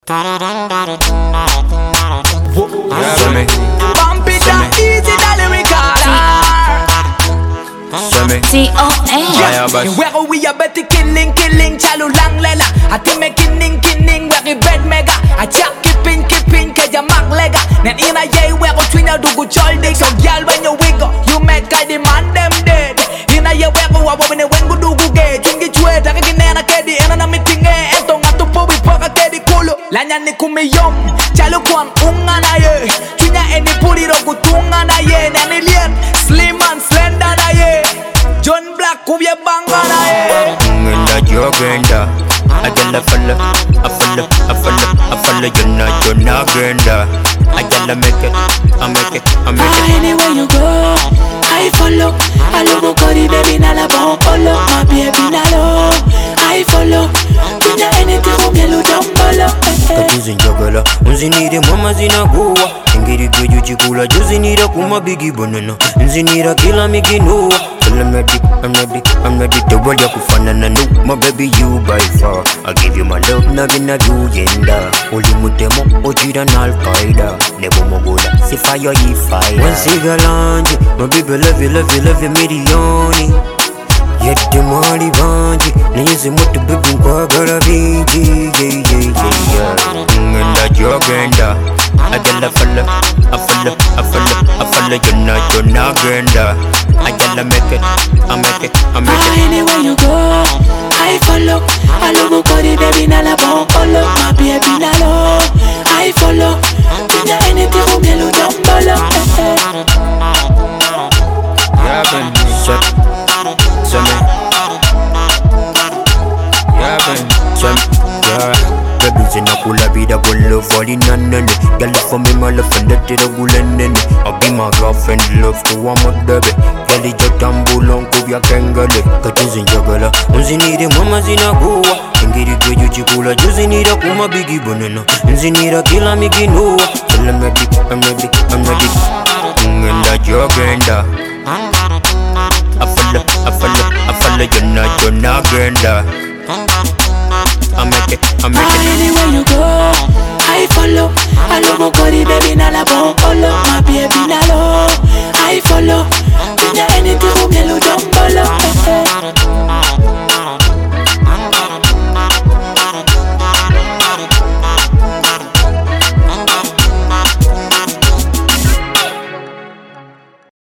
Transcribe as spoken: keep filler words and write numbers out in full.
Bump it up easy, the recorder. T O N Where we are better killing, killing, chalu lang lela. I think me kinning, kinning, where we bed mega. I chak keeping, keeping, kaya mak lega. Nen ina ye where we twin out do good cholde. So girl when you wiggle, you make I demand them dead. Ina ye where we are when we go do good gay. Chingi chwe, taka kinena kedi, ena na meeting eh. Eto nga tupo we paka kedi kulo. Lanya ni kumiyom, chalu kwang unga na ye. Chunya eni puri ro kutunga na ye. Nani lien, slim and slender na ye. John Black, who you bang on a in the jogenda, I tell a fella, a fella, a fella, a fella, you're not, you're not genda. I tell a make it, I make it, I make it. Anywhere you go, I follow. I love Cody, baby, nala bon follow. My baby, nala, I follow. Tunya anything from yellow jambala. Katuzi njagala, unzinire mama zinaguwa. Ingiri kweju chikula, juzinira kuma bigi banana. Nzinira kila miginuwa. I'm ready, I'm ready, I'm ready to roll ya kufanana no. My baby you by far, I give you my love, nagina do yenda. Oli mutemo, ojira na Al-Qaeda. Nebo mogola, si fire yi fire. One cigalanje, my baby love you, love you, love you milioni. Yet mari banji, nizi mutu baby kwa gara binji. Yeah, yeah, yeah, yeah. Ngenda jogenda, I tell a fella, a fella, a fella, a fella, you're not, you're not genda. I tell a make it, I make it, I make it. Anywhere you go, I follow. I love Cody, baby, nala bon follow. My baby, nala, I follow. Tunya anything from yellow jambala. Yeah, ben, shut, shut me. Yeah, ben, shut, yeah. Baby, zina kula vida bolo falling nane. Girl, for me, my love and that it'll go nene. I'll be my girlfriend, love to one more baby. Girl, it's a tambulon, kubya kengale. Katuzi njagala, unzinire mama zinaguwa. Ingiri kweju chikula, juzinira kuma bigi banana. Nzinira kila miginuwa. So I'm ready, I'm ready, I'm ready. Ngenda jogenda. I follow, I follow, I follow, you're not, you're not genda. I make it, I make it. Anywhere you go, I follow. I love Cody, baby, nala bon follow.